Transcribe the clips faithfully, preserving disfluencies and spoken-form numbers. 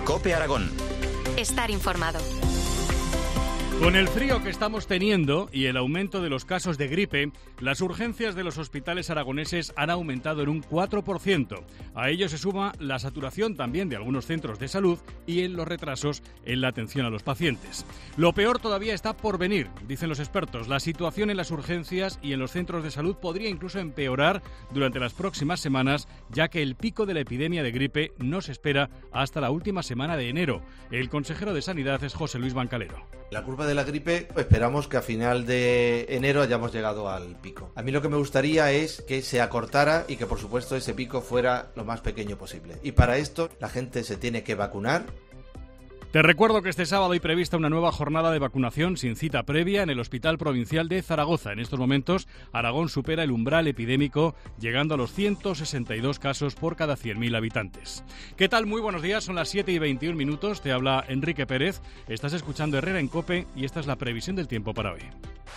COPE Aragón. Estar informado. Con el frío que estamos teniendo y el aumento de los casos de gripe, las urgencias de los hospitales aragoneses han aumentado en un cuatro por ciento. A ello se suma la saturación también de algunos centros de salud y en los retrasos en la atención a los pacientes. Lo peor todavía está por venir, dicen los expertos. La situación en las urgencias y en los centros de salud podría incluso empeorar durante las próximas semanas, ya que el pico de la epidemia de gripe no se espera hasta la última semana de enero. El consejero de Sanidad es José Luis Bancalero. La curva de la gripe, esperamos que a final de enero hayamos llegado al pico. A mí lo que me gustaría es que se acortara y que por supuesto ese pico fuera lo más pequeño posible. Y para esto la gente se tiene que vacunar. Te recuerdo que este sábado hay prevista una nueva jornada de vacunación sin cita previa en el Hospital Provincial de Zaragoza. En estos momentos, Aragón supera el umbral epidémico, llegando a los ciento sesenta y dos casos por cada cien mil habitantes. ¿Qué tal? Muy buenos días, son las siete y veintiún minutos. Te habla Enrique Pérez. Estás escuchando Herrera en COPE y esta es la previsión del tiempo para hoy.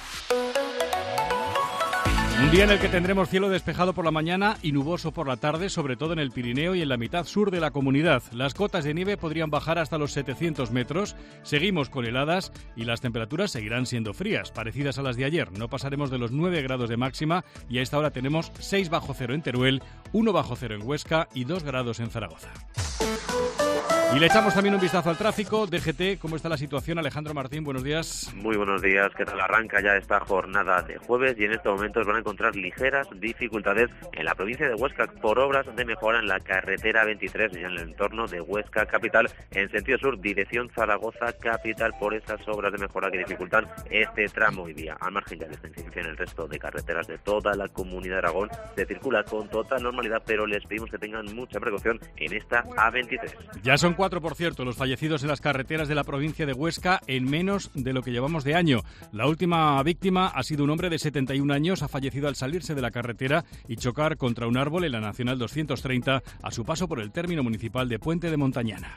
Un día en el que tendremos cielo despejado por la mañana y nuboso por la tarde, sobre todo en el Pirineo y en la mitad sur de la comunidad. Las cotas de nieve podrían bajar hasta los setecientos metros. Seguimos con heladas y las temperaturas seguirán siendo frías, parecidas a las de ayer. No pasaremos de los nueve grados de máxima y a esta hora tenemos seis bajo cero en Teruel, uno bajo cero en Huesca y dos grados en Zaragoza. Y le echamos también un vistazo al tráfico. D G T, ¿cómo está la situación? Alejandro Martín, buenos días. Muy buenos días, ¿qué tal? Arranca ya esta jornada de jueves y en estos momentos van a encontrar ligeras dificultades en la provincia de Huesca por obras de mejora en la carretera veintitrés y en el entorno de Huesca capital en sentido sur, dirección Zaragoza capital, por esas obras de mejora que dificultan este tramo y vía. Al margen ya de esta incidencia en el resto de carreteras de toda la comunidad de Aragón se circula con total normalidad, pero les pedimos que tengan mucha precaución en esta A veintitrés. Ya son cuatro, por cierto, los fallecidos en las carreteras de la provincia de Huesca en menos de lo que llevamos de año. La última víctima ha sido un hombre de setenta y un años, ha fallecido al salirse de la carretera y chocar contra un árbol en la Nacional doscientos treinta a su paso por el término municipal de Puente de Montañana.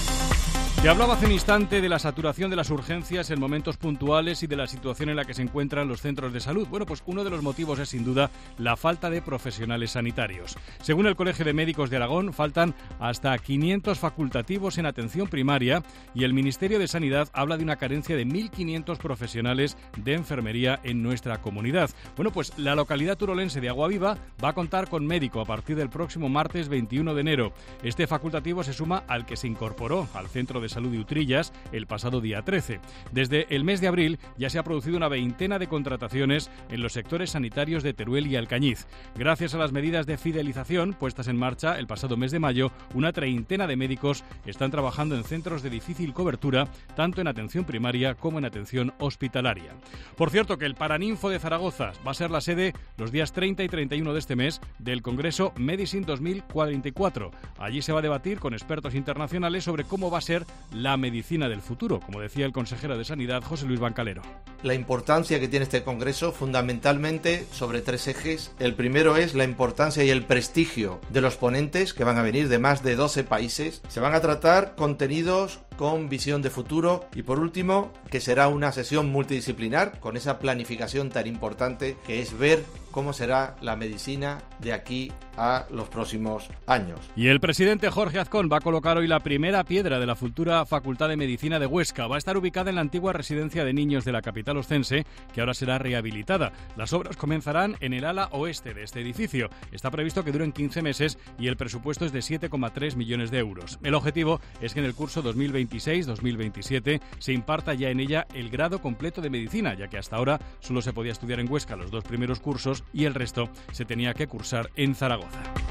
Te hablaba hace un instante de la saturación de las urgencias en momentos puntuales y de la situación en la que se encuentran los centros de salud. Bueno, pues uno de los motivos es sin duda la falta de profesionales sanitarios. Según el Colegio de Médicos de Aragón, faltan hasta quinientos facultativos en atención primaria y el Ministerio de Sanidad habla de una carencia de mil quinientos profesionales de enfermería en nuestra comunidad. Bueno, pues la localidad turolense de Aguaviva va a contar con médico a partir del próximo martes veintiuno de enero. Este facultativo se suma al que se incorporó al Centro de Salud de Utrillas el pasado día trece. Desde el mes de abril ya se ha producido una veintena de contrataciones en los sectores sanitarios de Teruel y Alcañiz. Gracias a las medidas de fidelización puestas en marcha el pasado mes de mayo, una treintena de médicos están trabajando en centros de difícil cobertura, tanto en atención primaria como en atención hospitalaria. Por cierto, que el Paraninfo de Zaragoza va a ser la sede los días treinta y treinta y uno de este mes del Congreso Medicine dos mil cuarenta y cuatro. Allí se va a debatir con expertos internacionales sobre cómo va a ser la medicina del futuro, como decía el consejero de Sanidad, José Luis Bancalero. La importancia que tiene este congreso fundamentalmente sobre tres ejes. El primero es la importancia y el prestigio de los ponentes que van a venir de más de doce países. Se van a tratar contenidos con visión de futuro y por último que será una sesión multidisciplinar con esa planificación tan importante que es ver cómo será la medicina de aquí a los próximos años. Y el presidente Jorge Azcón va a colocar hoy la primera piedra de la futura Facultad de Medicina de Huesca. Va a estar ubicada en la antigua residencia de niños de la capital oscense, que ahora será rehabilitada. Las obras comenzarán en el ala oeste de este edificio. Está previsto que duren quince meses y el presupuesto es de siete coma tres millones de euros. El objetivo es que en el curso dos mil veintiséis dos mil veintisiete se imparta ya en ella el grado completo de medicina, ya que hasta ahora solo se podía estudiar en Huesca los dos primeros cursos y el resto se tenía que cursar en Zaragoza.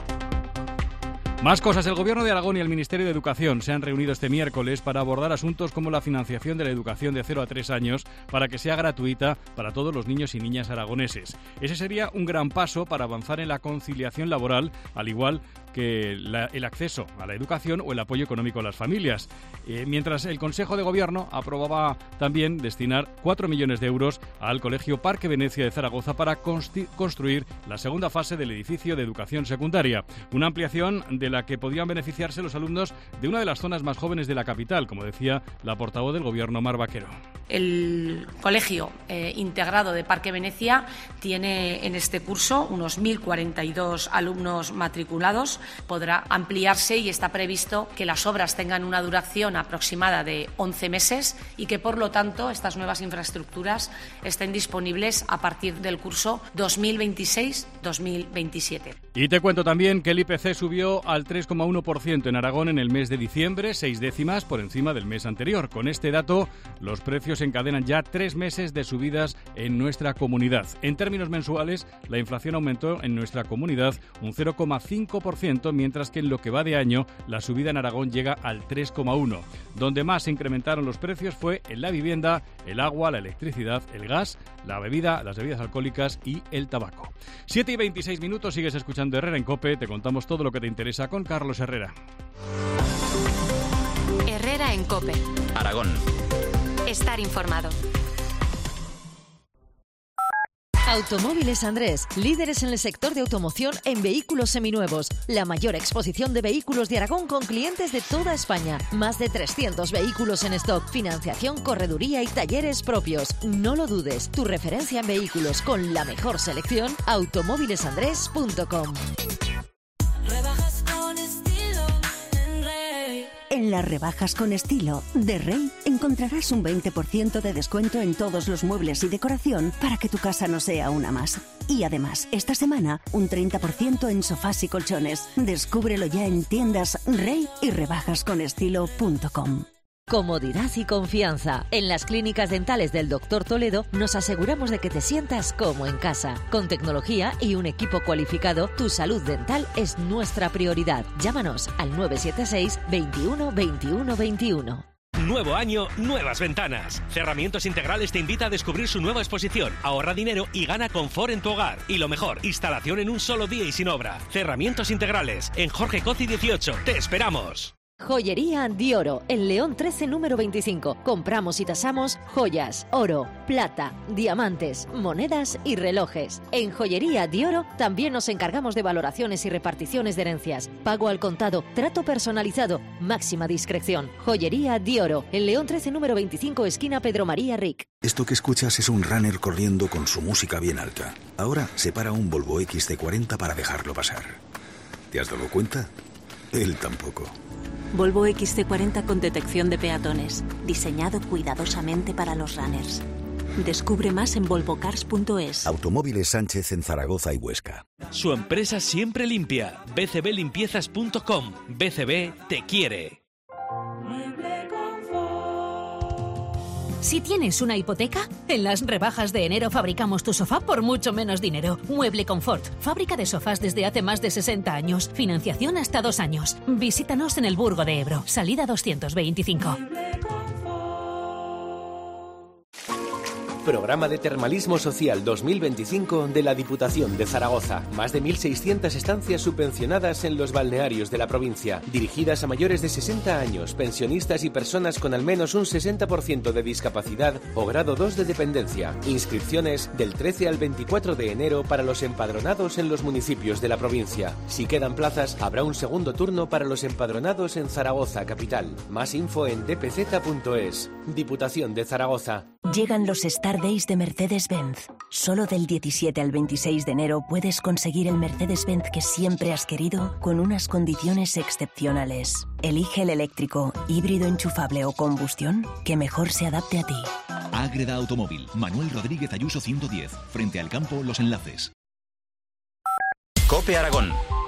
Más cosas. El Gobierno de Aragón y el Ministerio de Educación se han reunido este miércoles para abordar asuntos como la financiación de la educación de cero a tres años para que sea gratuita para todos los niños y niñas aragoneses. Ese sería un gran paso para avanzar en la conciliación laboral, al igual que la, el acceso a la educación o el apoyo económico a las familias. Eh, mientras el Consejo de Gobierno aprobaba también destinar cuatro millones de euros al Colegio Parque Venecia de Zaragoza para consti- construir la segunda fase del edificio de educación secundaria. Una ampliación de la que podrían beneficiarse los alumnos de una de las zonas más jóvenes de la capital, como decía la portavoz del Gobierno, Mar Vaquero. El Colegio eh, Integrado de Parque Venecia tiene en este curso unos mil cuarenta y dos alumnos matriculados. Podrá ampliarse y está previsto que las obras tengan una duración aproximada de once meses y que, por lo tanto, estas nuevas infraestructuras estén disponibles a partir del curso dos mil veintiséis dos mil veintisiete. Y te cuento también que el I P C subió al tres coma uno por ciento en Aragón en el mes de diciembre, seis décimas por encima del mes anterior. Con este dato, los precios encadenan ya tres meses de subidas en nuestra comunidad. En términos mensuales, la inflación aumentó en nuestra comunidad un cero coma cinco por ciento, mientras que en lo que va de año, la subida en Aragón llega al tres coma uno por ciento. Donde más se incrementaron los precios fue en la vivienda, el agua, la electricidad, el gas, la bebida, las bebidas alcohólicas y el tabaco. siete y veintiséis minutos, sigues escuchando Herrera en COPE. Te contamos todo lo que te interesa con Carlos Herrera. Herrera en COPE. Aragón. Estar informado. Automóviles Andrés, líderes en el sector de automoción en vehículos seminuevos. La mayor exposición de vehículos de Aragón con clientes de toda España. Más de trescientos vehículos en stock, financiación, correduría y talleres propios. No lo dudes, tu referencia en vehículos con la mejor selección, automóviles andrés punto com. En las rebajas con estilo de Rey encontrarás un veinte por ciento de descuento en todos los muebles y decoración para que tu casa no sea una más. Y además, esta semana, un treinta por ciento en sofás y colchones. Descúbrelo ya en tiendas Rey y rebajas con estilo punto com. Comodidad y confianza. En las clínicas dentales del doctor Toledo nos aseguramos de que te sientas como en casa. Con tecnología y un equipo cualificado, tu salud dental es nuestra prioridad. Llámanos al nueve siete seis, veintiuno, veintiuno, veintiuno. Nuevo año, nuevas ventanas. Cerramientos Integrales te invita a descubrir su nueva exposición. Ahorra dinero y gana confort en tu hogar. Y lo mejor, instalación en un solo día y sin obra. Cerramientos Integrales, en Jorge Cozi dieciocho. ¡Te esperamos! Joyería Di Oro, en León trece número veinticinco. Compramos y tasamos joyas, oro, plata, diamantes, monedas y relojes. En Joyería Di Oro también nos encargamos de valoraciones y reparticiones de herencias. Pago al contado, trato personalizado, máxima discreción. Joyería Di Oro, en León trece número veinticinco, esquina Pedro María Ric. Esto que escuchas es un runner corriendo con su música bien alta. Ahora se para un Volvo X C cuarenta para dejarlo pasar. ¿Te has dado cuenta? Él tampoco. Volvo X C cuarenta con detección de peatones, diseñado cuidadosamente para los runners. Descubre más en volvo cars punto es. Automóviles Sánchez en Zaragoza y Huesca. Su empresa siempre limpia. b c b limpiezas punto com. B C B te quiere. Si tienes una hipoteca, en las rebajas de enero fabricamos tu sofá por mucho menos dinero. Mueble Confort, fábrica de sofás desde hace más de sesenta años. Financiación hasta dos años. Visítanos en el Burgo de Ebro, salida doscientos veinticinco. Programa de Termalismo Social dos mil veinticinco de la Diputación de Zaragoza. Más de mil seiscientas estancias subvencionadas en los balnearios de la provincia, dirigidas a mayores de sesenta años, pensionistas y personas con al menos un sesenta por ciento de discapacidad o grado dos de dependencia. Inscripciones del trece al veinticuatro de enero para los empadronados en los municipios de la provincia. Si quedan plazas, habrá un segundo turno para los empadronados en Zaragoza capital. Más info en d p z punto es. Diputación de Zaragoza. Llegan los Star Days de Mercedes-Benz. Solo del diecisiete al veintiséis de enero puedes conseguir el Mercedes-Benz que siempre has querido con unas condiciones excepcionales. Elige el eléctrico, híbrido enchufable o combustión que mejor se adapte a ti. Ágreda Automóvil, Manuel Rodríguez Ayuso ciento diez, frente al campo Los Enlaces. COPE Aragón.